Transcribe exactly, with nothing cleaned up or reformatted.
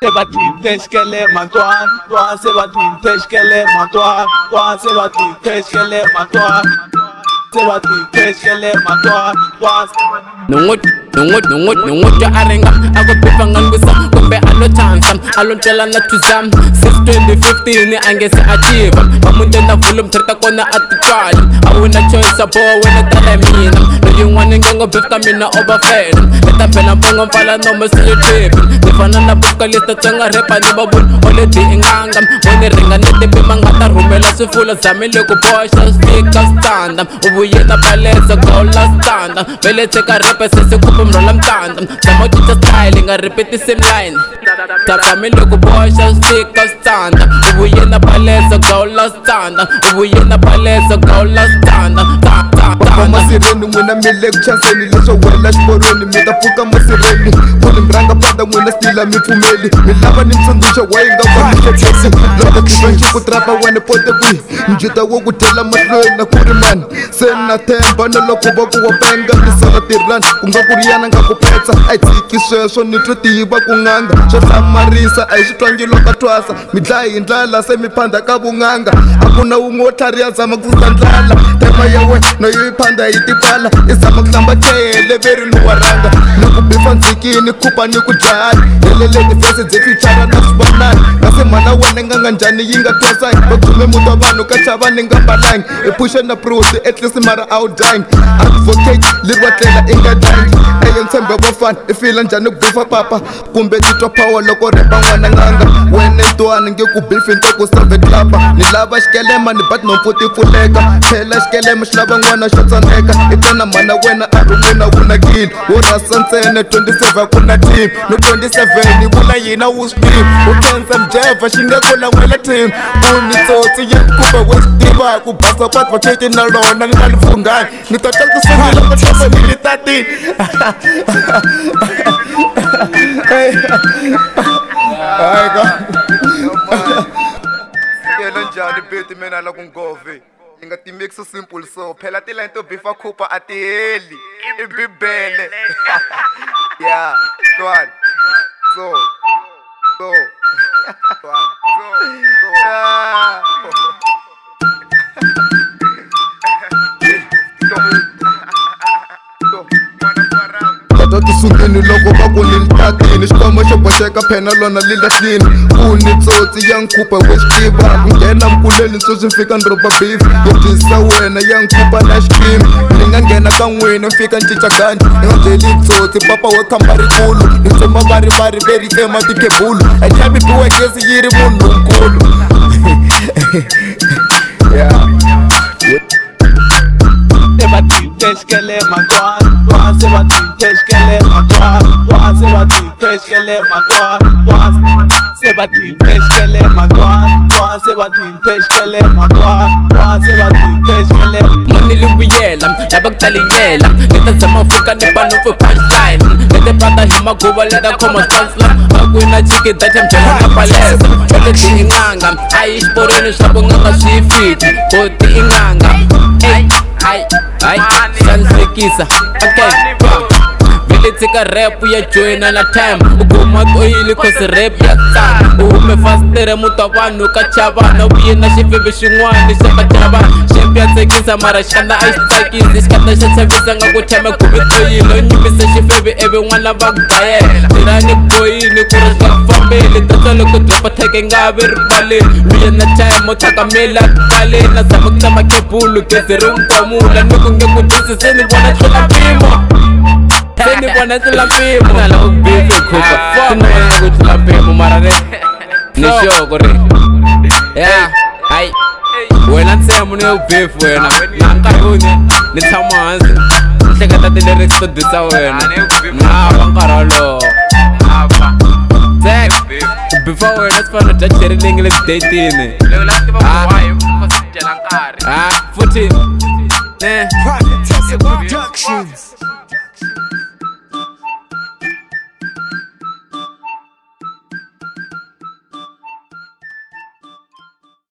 Sebatin teshkele mantoan, toan sebatin teshkele mantoan, toan sebatin teshkele mantoan, sebatin teshkele mantoan, toan. Nungut, nungut, nungut, nungut ya arenga. Ako bifangan gusa, kumbe alo chansam, alo tela na tuzam. Since twenty fifteen ni angese achieve. Pamunde na volume trita ko na atitwal. Awuna choice sa bo, wena talamina. No yung one ngongo bifta mina overfed. Ita pela mpungo mfala no masili trip. Nifana na vocalista tanga repa ni babul. Ole di ingangam, wene ringa nete bimangata rumela sifula zamile ku posha speaker standam. Ubuye na palesa gola standam. Vele teka repa sisi kupu mrola mtandam. Samo chicha styling a repeat the same line. Zamile ku posha speaker standam. Ubuye na palesa gola standam. Ubuye na palesa gola standam. Papa masireni mwina mile kuchanseni leswo wela xiporoni mi ta pfuka masireni kuni mranga pada n'wina stila mi pfumeli mi lava ni ntsundzuxo wa yi nga va mihlekisi loko tivanxi ku trapa wena pote kwihi njita wo ku tela mahlweni na ku ri mani se na themba na loko va ku wa penga tisala tirani ku nga ku ri yana nga ku petsa a yi tshiki sweswo ni twi tiva ku nganga swo hlamarisa a hi xitwangilo ka twasa mi dlaya hi ndlala se mi phanda ka vunganga a ku na wun'we wo tlhariha zama ku susa ndlala tema ya we na yo yi phanda hi tipala i zama ku hlamba chele veri ni waranga ni ku bifa ndzikini khupa ni ku dlayani heleleti fese byi fichara na swivonani kasi mhana wena nga nga njhani yi nga twasangi va dzume muta vanhu ka chava ni nga mbalangi i pushe na proti at least mara a wu dyangi advocate leri wa tlela i nga dyangi eyo ntshembe vafana i fila njhani ku bifa papa kumbe titwa power loko repa n'wana nganga wena twani nge ku bifi nta ku save klapa ni lava xikelema ni bat nomfu ti pfuleka phela xikelema xi lava n'wana xo tsaneka i kona mhana wena a ri n'wina wu nakile wo rasa ntsena twenty-seven ku na team no twenty-seven vula yina wu swim u khensa mjeva xi nge ku lan'wela team ku ni tsotsi yi kumbe wo swi tiva ku basa ku advocate na rona ni nga ni pfungani ni ta tla ku sungula ku tlhava ni ni tatini hayi ka yelo njhani beti mina la ku ngove yi nga ti mix so simple so phela ti line to bifa khupa a ti heli i bibele yeah twani so so twani so ah tisungeni loko va ku ni litatini xikwama xo boxeka phena lona li lahlini ku ni tsotsi ya nkhupa we swi tiva ku nghena mkuleni swo swi fika ni roba beef yo dyisa wena ya nkhupa na xikimi ni nga nghena ka n'wina fika ni cinca ganji ni nga byeli tsotsi papa wo khamba rikulu ni tsema va ri va ri veri tsema tikhebulu a chavi biwa gezi yi ri munhu lonkulu yeah Sebatin teshkele mantoan, toan sebatin teshkele mantoan, toan sebatin teshkele mantoan, toan sebatin teshkele mantoan, toan sebatin teshkele mantoan, toan sebatin teshkele. Money lubiyela, labag taliyela. Nita sa mafuka ni pano for punchline. Nite pata hima kuwa leda koma stansla. Agwe na chiki dacham chela na palesa. Chole di inganga, aish poreno shabu nganga shifiti. Oti inganga, ay, ay, ay, sansekisa. Okay, bang. Vile tika rap ya joina na time. Ukuma toili kosi rap ya time. Ume fastere mutawanu kachabana. Uye na shifibi shingwani shaka chabana. Shempia tekisa mara shana ice tekisi. Shkata shachavisa nga kuchame kumitoyilo. Nyimisa shifibi ewe wana bagdaye. Tirani koini kurashka family. Tatalo kutupa teke nga virbali. Uye na time mutaka mila kali. Nasamak sama kibulu kisi rumkamula. Nukunge kutisi sini wana chula pimo. Seni bwana tula pimo ngala ubife khupa seni bwana kutula pimo mara re ni shoko re yeah ai wena tsemu ne ubife wena nankaruni ni tshama hansi hleketa ti lyrics to disa wena na vankarolo Zach before wena sifana ta cherry English dating